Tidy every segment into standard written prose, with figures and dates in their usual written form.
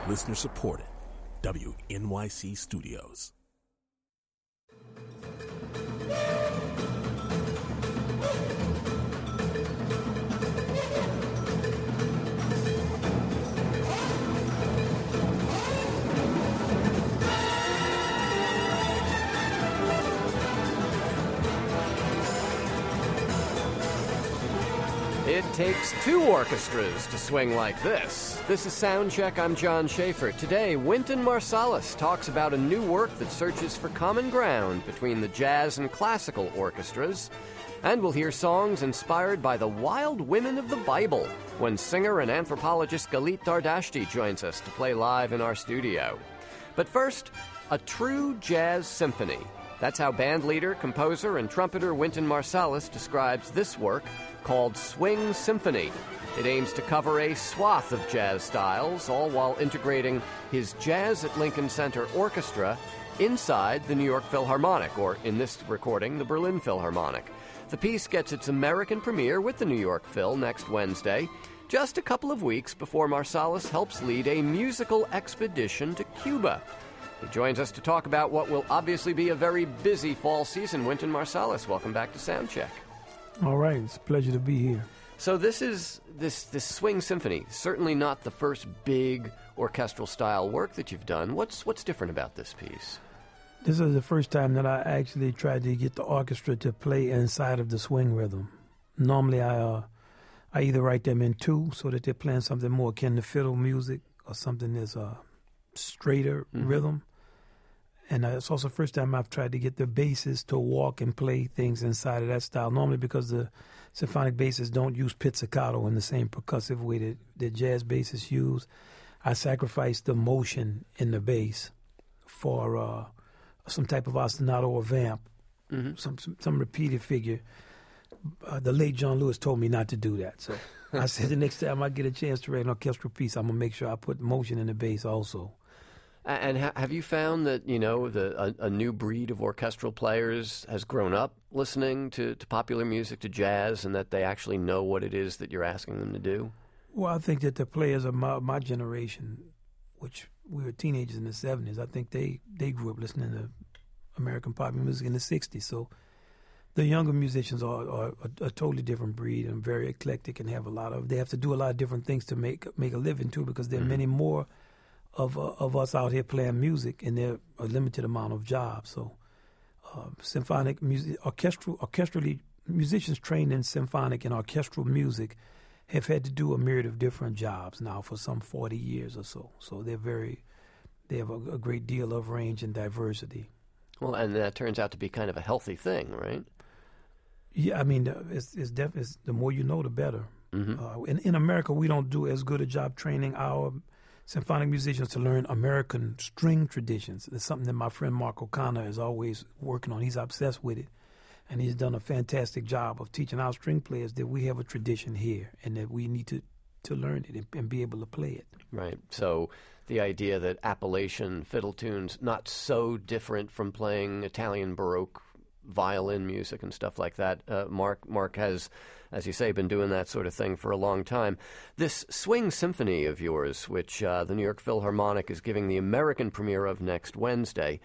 Listener supported. WNYC Studios. It takes two orchestras to swing like this. This is Soundcheck. I'm John Schaefer. Today, Wynton Marsalis talks about a new work that searches for common ground between the jazz and classical orchestras. And we'll hear songs inspired by the wild women of the Bible when singer and anthropologist Galit Dardashti joins us to play live in our studio. But first, a true jazz symphony. That's how bandleader, composer, and trumpeter Wynton Marsalis describes this work called Swing Symphony. It aims to cover a swath of jazz styles, all while integrating his Jazz at Lincoln Center Orchestra inside the New York Philharmonic, or in this recording, the Berlin Philharmonic. The piece gets its American premiere with the New York Phil next Wednesday, just a couple of weeks before Marsalis helps lead a musical expedition to Cuba. He joins us to talk about what will obviously be a very busy fall season. Wynton Marsalis, welcome back to Soundcheck. All right, it's a pleasure to be here. So this is this Swing Symphony, certainly not the first big orchestral style work that you've done. What's different about this piece? This is the first time that I actually tried to get the orchestra to play inside of the swing rhythm. Normally I either write them in two so that they're playing something more akin to fiddle music or something that's a straighter rhythm. And it's also the first time I've tried to get the basses to walk and play things inside of that style. Normally because the symphonic basses don't use pizzicato in the same percussive way that the jazz basses use, I sacrificed the motion in the bass for some type of ostinato or vamp, some repeated figure. The late John Lewis told me not to do that. So I said the next time I get a chance to write an orchestral piece, I'm going to make sure I put motion in the bass also. And have you found that, a new breed of orchestral players has grown up listening to popular music, to jazz, and that they actually know what it is that you're asking them to do? Well, I think that the players of my generation, which we were teenagers in the 70s, I think they grew up listening to American pop music in the 60s. So the younger musicians are a totally different breed and very eclectic and they have to do a lot of different things to make a living, too, because there are many more of us out here playing music, and there are a limited amount of jobs. So, symphonic music, orchestrally, musicians trained in symphonic and orchestral music have had to do a myriad of different jobs now for some 40 years or so. So they have a great deal of range and diversity. Well, and that turns out to be kind of a healthy thing, right? Yeah, I mean, it's the more you know, the better. In America, we don't do as good a job training our symphonic musicians to learn American string traditions. It's something that my friend Mark O'Connor is always working on. He's obsessed with it, and he's done a fantastic job of teaching our string players that we have a tradition here and that we need to learn it and be able to play it. Right. So the idea that Appalachian fiddle tunes not so different from playing Italian Baroque violin music and stuff like that. Mark has, as you say, been doing that sort of thing for a long time. This Swing Symphony of yours, which the New York Philharmonic is giving the American premiere of next Wednesday,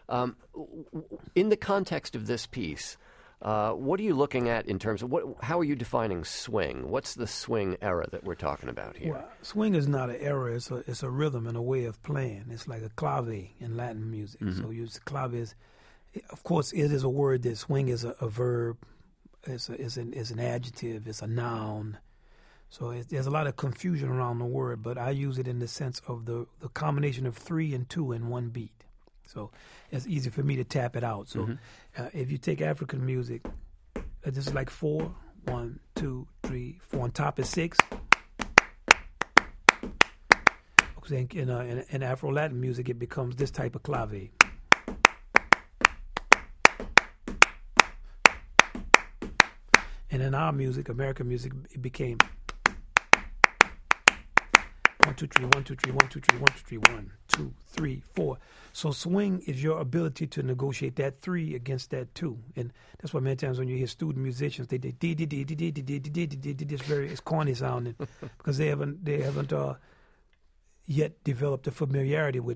in the context of this piece, what are you looking at in terms of how are you defining swing? What's the swing era that we're talking about here? Well, swing is not an era. It's a rhythm and a way of playing. It's like a clave in Latin music. So clave is, of course, it is a word that swing is a verb. It's an adjective. It's a noun. So there's a lot of confusion around the word, but I use it in the sense of the combination of 3 and 2 in one beat. So it's easy for me to tap it out. So if you take African music, this is like 4, 1, 2, 3, 4. On top is 6. In Afro-Latin music, it becomes this type of clave. And in our music, American music, it became 1, 2, 3, 1, 2, 3, 1, 2, 3, 1, 2, 3, 1, 2, 3, 4. So swing is your ability to negotiate that 3 against that 2. And that's why many times when you hear student musicians, they it's very, it's corny sounding because they haven't yet develop the familiarity with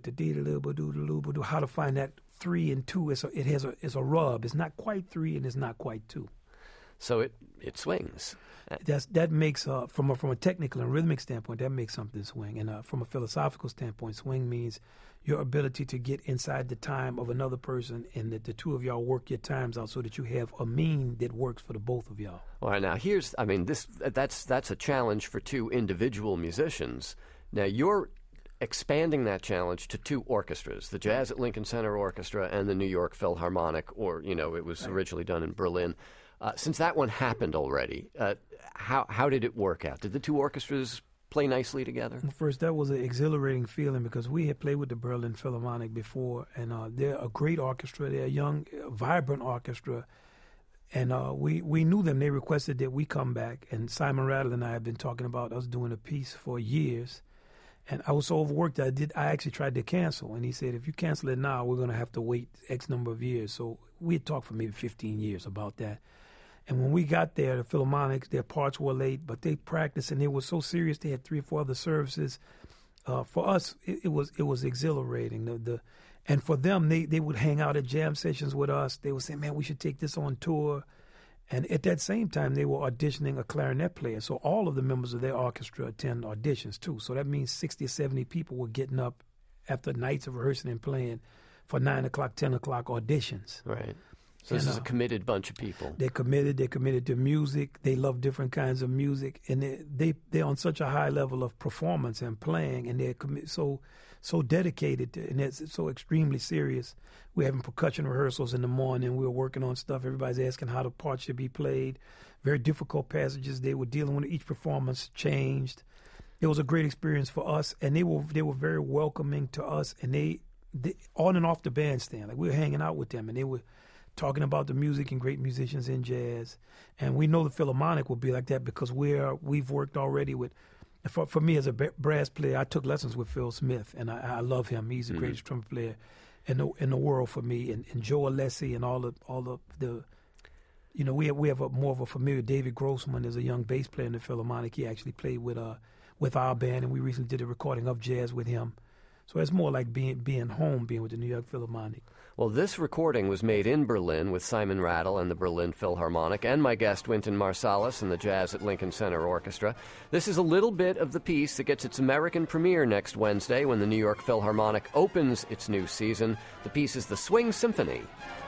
the how to find that 3 and 2. It's a rub. It's not quite 3 and it's not quite 2. So it swings. That makes from a technical and rhythmic standpoint, that makes something swing. And from a philosophical standpoint, swing means your ability to get inside the time of another person, and that the two of y'all work your times out so that you have a mean that works for the both of y'all. All right, now that's a challenge for two individual musicians. Now you're expanding that challenge to 2 orchestras, the Jazz at Lincoln Center Orchestra and the New York Philharmonic, or it was originally done in Berlin. Since that one happened already, how did it work out? Did the 2 orchestras play nicely together? First, that was an exhilarating feeling because we had played with the Berlin Philharmonic before, and they're a great orchestra. They're a young, vibrant orchestra, and we knew them. They requested that we come back, and Simon Rattle and I have been talking about us doing a piece for years, and I was so overworked that I actually tried to cancel, and he said, if you cancel it now, we're going to have to wait X number of years. So we had talked for maybe 15 years about that. And when we got there, the Philharmonic, their parts were late, but they practiced, and they were so serious. They had 3 or 4 other services. For us, it was exhilarating. And for them, they would hang out at jam sessions with us. They would say, man, we should take this on tour. And at that same time, they were auditioning a clarinet player. So all of the members of their orchestra attend auditions, too. So that means 60 or 70 people were getting up after nights of rehearsing and playing for 9 o'clock, 10 o'clock auditions. Right. So this is a committed bunch of people. They're committed to music. They love different kinds of music, and they're on such a high level of performance and playing, and they're so dedicated to, and it's so extremely serious. We're having percussion rehearsals in the morning. We're working on stuff. Everybody's asking how the parts should be played. Very difficult passages they were dealing with. Each performance changed. It was a great experience for us, and they were very welcoming to us, and they on and off the bandstand. Like we were hanging out with them, and they were talking about the music and great musicians in jazz. And we know the Philharmonic will be like that because we've worked already with, for me as a brass player, I took lessons with Phil Smith, and I love him. He's the greatest trumpet player in the world for me. And Joe Alessi and all the we have more of a familiar. David Grossman is a young bass player in the Philharmonic. He actually played with our band, and we recently did a recording of jazz with him. So it's more like being home, being with the New York Philharmonic. Well, this recording was made in Berlin with Simon Rattle and the Berlin Philharmonic and my guest Wynton Marsalis and the Jazz at Lincoln Center Orchestra. This is a little bit of the piece that gets its American premiere next Wednesday when the New York Philharmonic opens its new season. The piece is the Swing Symphony.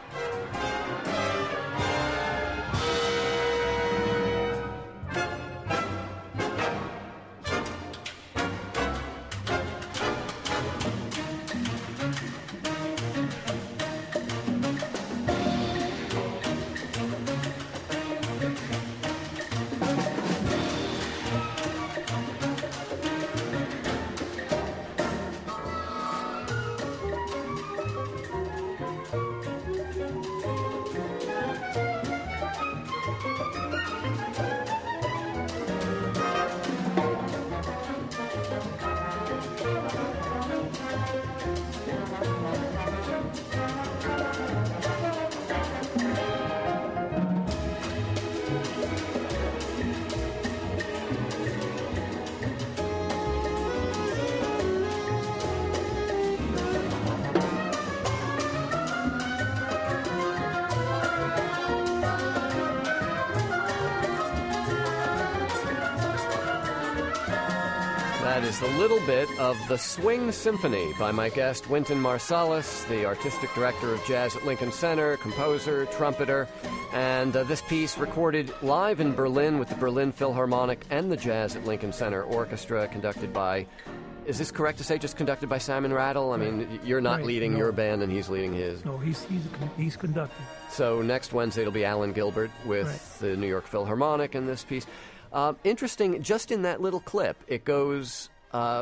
That is a little bit of the Swing Symphony by my guest, Wynton Marsalis, the artistic director of Jazz at Lincoln Center, composer, trumpeter. And this piece recorded live in Berlin with the Berlin Philharmonic and the Jazz at Lincoln Center Orchestra, conducted by, is this correct to say, just conducted by Simon Rattle? I mean, you're not leading your band and he's leading his. No, he's conducting. So next Wednesday it'll be Alan Gilbert with the New York Philharmonic in this piece. Interesting, just in that little clip, it goes,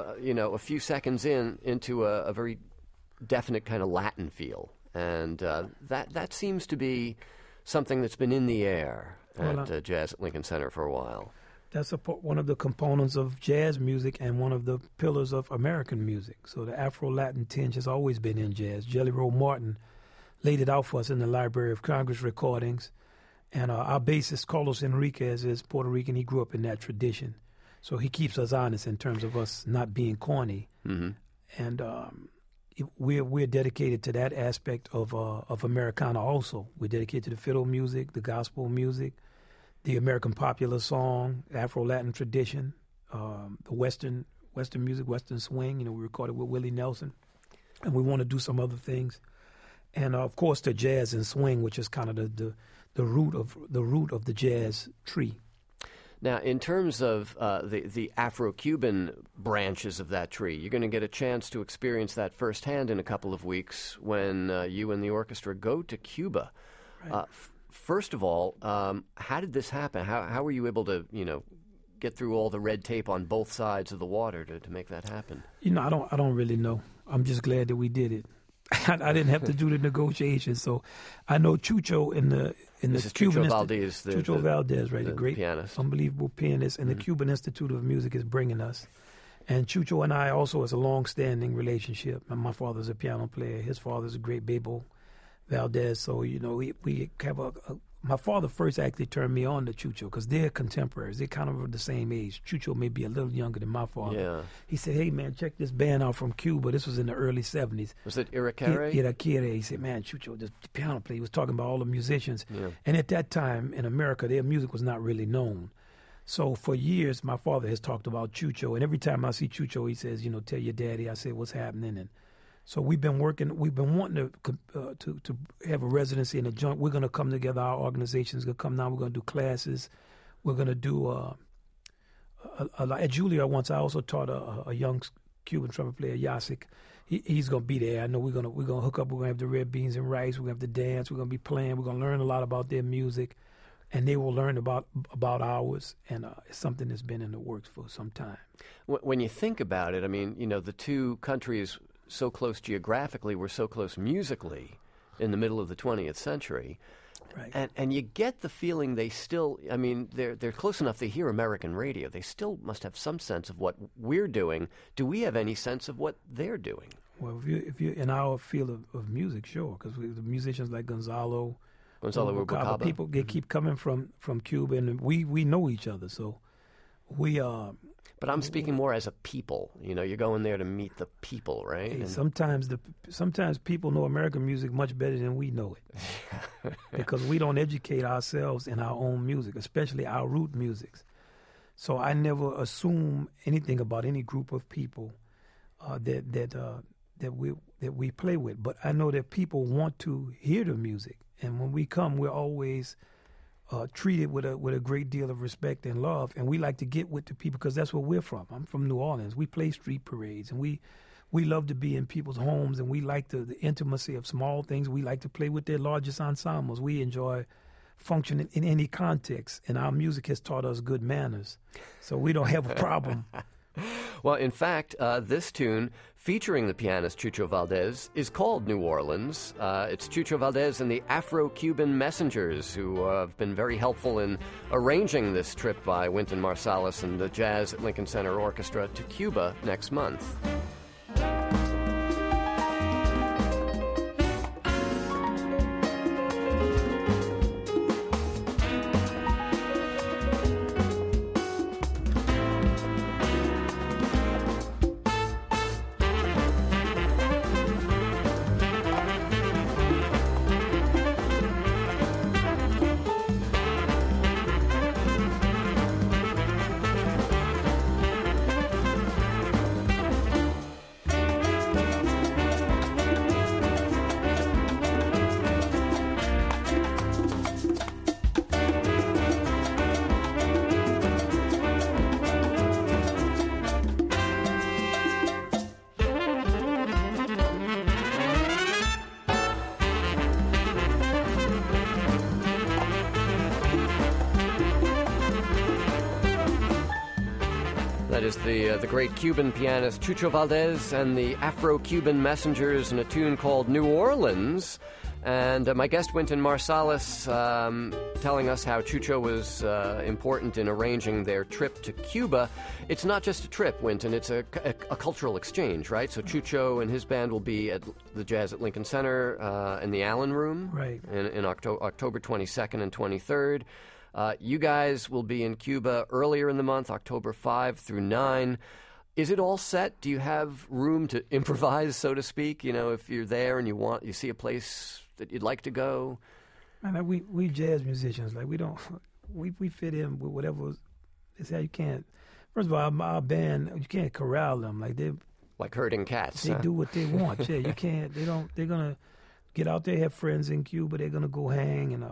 a few seconds into a very definite kind of Latin feel. And that seems to be something that's been in the air at Jazz at Lincoln Center for a while. That's one of the components of jazz music and one of the pillars of American music. So the Afro-Latin tinge has always been in jazz. Jelly Roll Morton laid it out for us in the Library of Congress recordings. And our bassist, Carlos Enriquez, is Puerto Rican. He grew up in that tradition. So he keeps us honest in terms of us not being corny. Mm-hmm. And we're dedicated to that aspect of Americana also. We're dedicated to the fiddle music, the gospel music, the American popular song, Afro-Latin tradition, the Western music, Western swing. We recorded with Willie Nelson. And we want to do some other things. And, of course, the jazz and swing, which is kind of the root of the jazz tree. Now, in terms of the Afro-Cuban branches of that tree, you're going to get a chance to experience that firsthand in a couple of weeks when you and the orchestra go to Cuba. Right. First of all, how did this happen? How were you able to, get through all the red tape on both sides of the water to make that happen? I don't really know. I'm just glad that we did it. I didn't have to do the negotiations, so I know Chucho in the Cuban Chucho Valdez, Chucho Valdez, right, the a great pianist, unbelievable pianist, and the Cuban Institute of Music is bringing us. And Chucho and I also has a long-standing relationship. My father's a piano player. His father's a great Bebo Valdez. So we have my father first actually turned me on to Chucho because they're contemporaries. They're kind of the same age. Chucho may be a little younger than my father. Yeah. He said, "Hey, man, check this band out from Cuba." This was in the early 70s. Was it Iraquere? Iraquere. He said, "Man, Chucho, the piano player." He was talking about all the musicians. Yeah. And at that time in America, their music was not really known. So for years, my father has talked about Chucho. And every time I see Chucho, he says, "Tell your daddy." I said, "What's happening?" And so we've been wanting to have a residency in a joint. We're going to come together. Our organization's going to come down. We're going to do classes. We're going to do at Juilliard once. I also taught a young Cuban trumpet player, Yasik. He's going to be there. I know we're going to hook up. We're going to have the red beans and rice. We're going to have the dance. We're going to be playing. We're going to learn a lot about their music, and they will learn about ours. And it's something that's been in the works for some time. When you think about it, the two countries so close geographically, we're so close musically in the middle of the 20th century. Right. And you get the feeling they still, they're close enough they hear American radio. They still must have some sense of what we're doing. Do we have any sense of what they're doing? Well, if you're in our field of music, sure, because the musicians like Gonzalo Rubalcaba, people, they keep coming from Cuba, and we know each other, so we are. But I'm speaking more as a people. You're going there to meet the people, right? Hey, sometimes people know American music much better than we know it because we don't educate ourselves in our own music, especially our root musics. So I never assume anything about any group of people that we play with. But I know that people want to hear the music, and when we come, we're always treated with a great deal of respect and love, and we like to get with the people because that's where we're from. I'm from New Orleans. We play street parades, and we love to be in people's homes, and we like the intimacy of small things. We like to play with their largest ensembles. We enjoy functioning in any context, and our music has taught us good manners, so we don't have a problem. Well, in fact, this tune featuring the pianist Chucho Valdez is called New Orleans. It's Chucho Valdez and the Afro-Cuban Messengers who have been very helpful in arranging this trip by Wynton Marsalis and the Jazz at Lincoln Center Orchestra to Cuba next month. That is the great Cuban pianist Chucho Valdez and the Afro-Cuban Messengers in a tune called New Orleans. And my guest, Wynton Marsalis, telling us how Chucho was important in arranging their trip to Cuba. It's not just a trip, Wynton. It's a cultural exchange, right? So Chucho and his band will be at the Jazz at Lincoln Center in the Allen Room, right, in October 22nd and 23rd. You guys will be in Cuba earlier in the month, October 5 through 9. Is it all set? Do you have room to improvise, so to speak? You know, if you're there and you see a place that you'd like to go? Man, we jazz musicians. Like, we fit in with whatever. It's how you can't. First of all, our band, you can't corral them. Like herding cats. They do what they want. Yeah, you can't. They're gonna get out there, have friends in Cuba. They're gonna go hang, and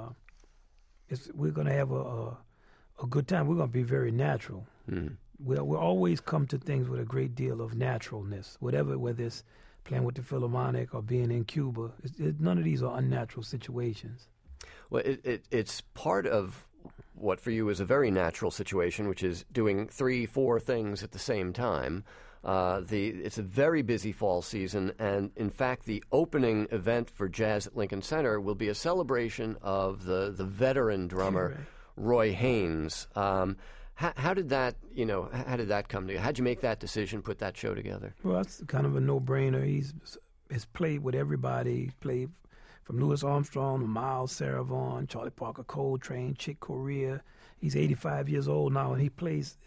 we're gonna have a good time. We're gonna be very natural. We'll always come to things with a great deal of naturalness. Whether it's playing with the Philharmonic or being in Cuba, none of these are unnatural situations. Well, it's part of what for you is a very natural situation, which is doing 3-4 things at the same time. It's a very busy fall season, and in fact, the opening event for Jazz at Lincoln Center will be a celebration of the veteran drummer Roy Haynes. How did that come to you? How'd you make that decision, put that show together? Well, it's kind of a no-brainer. He's played with everybody. Played from Louis Armstrong to Miles Sarah Vaughan, Charlie Parker Coltrane, Chick Corea. He's 85 years old now, and he plays.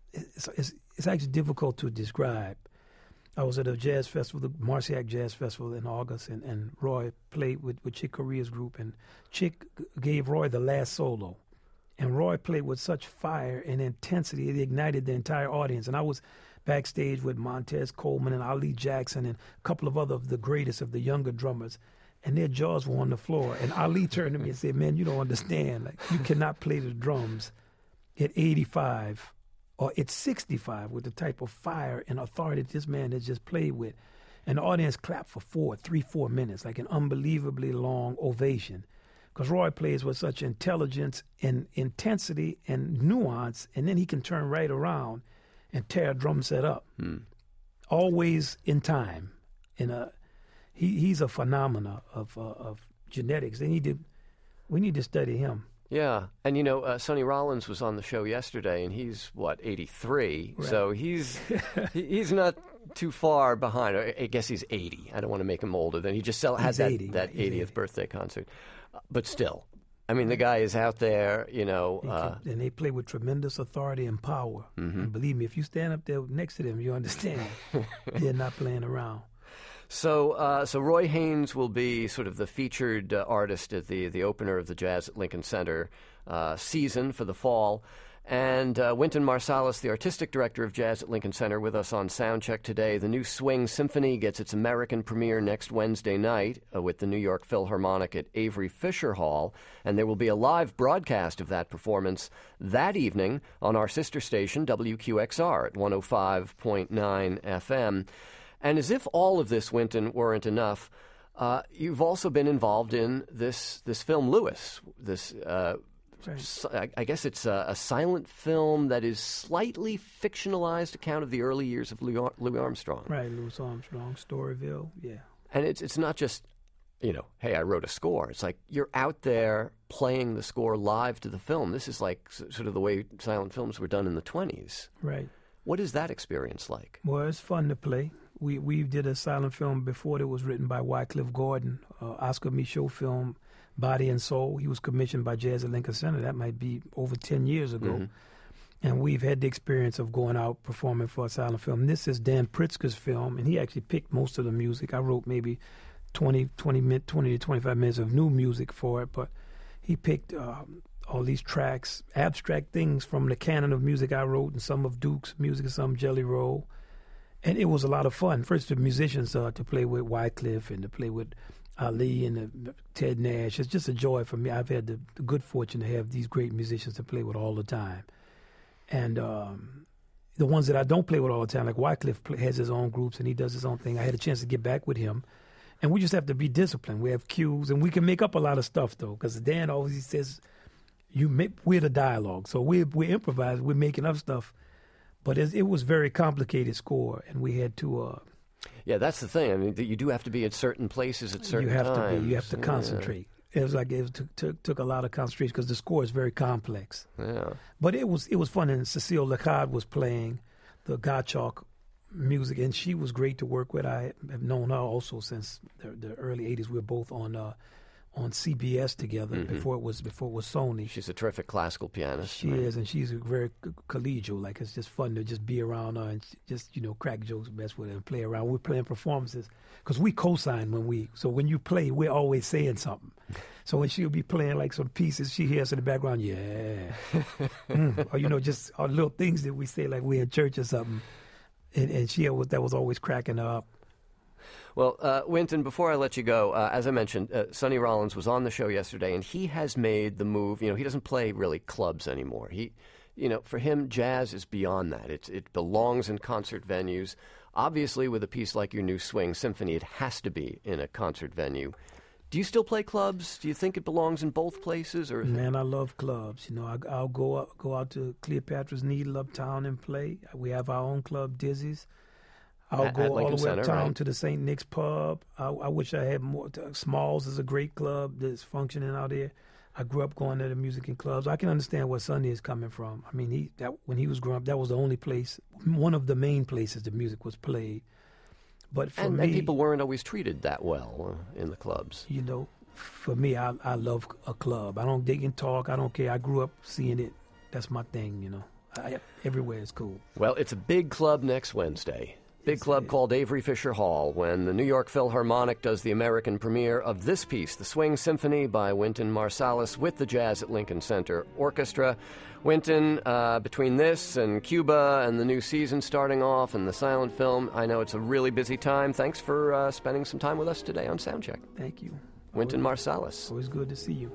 It's actually difficult to describe. I was at a jazz festival, the Marciac Jazz Festival in August, and Roy played with Chick Corea's group, and Chick gave Roy the last solo. And Roy played with such fire and intensity, it ignited the entire audience. And I was backstage with Montez Coleman and Ali Jackson and a couple of other of the greatest of the younger drummers, and their jaws were on the floor. And Ali turned to me and said, "Man, you don't understand. Like, you cannot play the drums at 85 or at 65 with the type of fire and authority this man has just played with." And the audience clapped for 4 minutes, like an unbelievably long ovation. Because Roy plays with such intelligence and intensity and nuance, and then he can turn right around and tear a drum set up. Always in time. He's a phenomena of genetics. We need to study him. Yeah, and Sonny Rollins was on the show yesterday, and he's 83, right. So he's not too far behind. I guess he's 80. I don't want to make him older than he just had that 80th birthday concert. But still, I mean, the guy is out there, and they play with tremendous authority and power. And believe me, if you stand up there next to them, you understand they're not playing around. So Roy Haynes will be sort of the featured artist at the opener of the Jazz at Lincoln Center season for the fall. And Wynton Marsalis, the artistic director of Jazz at Lincoln Center, with us on Soundcheck today. The new Swing Symphony gets its American premiere next Wednesday night with the New York Philharmonic at Avery Fisher Hall. And there will be a live broadcast of that performance that evening on our sister station, WQXR, at 105.9 FM. And as if all of this, Wynton, weren't enough, you've also been involved in this film, Louis, this... Right. I guess it's a silent film that is slightly fictionalized account of the early years of Louis Armstrong. Right, Louis Armstrong, Storyville, yeah. And it's not just, hey, I wrote a score. It's like you're out there playing the score live to the film. This is like sort of the way silent films were done in the 20s. Right. What is that experience like? Well, it's fun to play. We did a silent film before that was written by Wycliffe Gordon, Oscar Michaud film, Body and Soul. He was commissioned by Jazz at Lincoln Center. That might be over 10 years ago. And we've had the experience of going out performing for a silent film. This is Dan Pritzker's film, and he actually picked most of the music. I wrote maybe 20 to 25 minutes of new music for it, but he picked all these tracks, abstract things from the canon of music I wrote, and some of Duke's music, and some Jelly Roll. And it was a lot of fun. First, the musicians to play with Wycliffe and to play with Ali and Ted Nash. It's just a joy for me. I've had the good fortune to have these great musicians to play with all the time. And the ones that I don't play with all the time, like Wycliffe has his own groups and he does his own thing. I had a chance to get back with him. And we just have to be disciplined. We have cues, and we can make up a lot of stuff, though, because Dan always says, we're the dialogue. So we improvise, we're making up stuff. But it was very complicated score, and we had to... yeah, that's the thing. I mean, you do have to be at certain places at certain times. You have to concentrate. It was like it took a lot of concentration because the score is very complex. Yeah. But it was fun, and Cecile Lagarde was playing the Gottschalk music, and she was great to work with. I have known her also since the early 80s. We were both on on CBS together before it was Sony. She's a terrific classical pianist. She is, and she's very collegial. Like, it's just fun to just be around her and just, crack jokes best with her and play around. We're playing performances because we co-sign so when you play, we're always saying something. So when she'll be playing like some pieces, she hears in the background, yeah. Or, just our little things that we say like we're in church or something. And that was always cracking her up. Well, Wynton, before I let you go, as I mentioned, Sonny Rollins was on the show yesterday, and he has made the move. He doesn't play really clubs anymore. For him, jazz is beyond that. It belongs in concert venues. Obviously, with a piece like your new Swing Symphony, it has to be in a concert venue. Do you still play clubs? Do you think it belongs in both places? Or Man, I love clubs. I'll go out to Cleopatra's Needle uptown and play. We have our own club, Dizzy's. I'll go all the way uptown to the St. Nick's Pub. I wish I had more. Smalls is a great club that's functioning out there. I grew up going to the music and clubs. I can understand where Sonny is coming from. I mean, when he was growing up, that was the only place, one of the main places the music was played. But for me, and people weren't always treated that well in the clubs. For me, I love a club. I don't dig and talk. I don't care. I grew up seeing it. That's my thing, everywhere is cool. Well, it's a big club next Wednesday. Big club called Avery Fisher Hall, when the New York Philharmonic does the American premiere of this piece, The Swing Symphony by Wynton Marsalis, with the Jazz at Lincoln Center Orchestra. Wynton, between this and Cuba and the new season starting off and the silent film, I know it's a really busy time. Thanks for spending some time with us today on Soundcheck. Thank you. Wynton Marsalis. Always good to see you.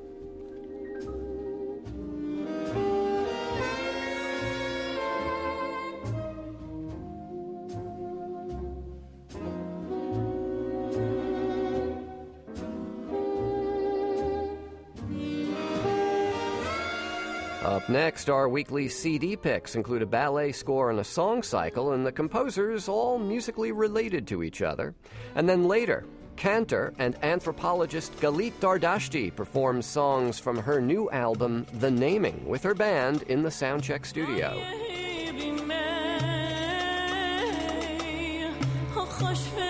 Up next, our weekly CD picks include a ballet score and a song cycle, and the composers all musically related to each other. And then later, cantor and anthropologist Galit Dardashti performs songs from her new album, The Naming, with her band in the Soundcheck studio.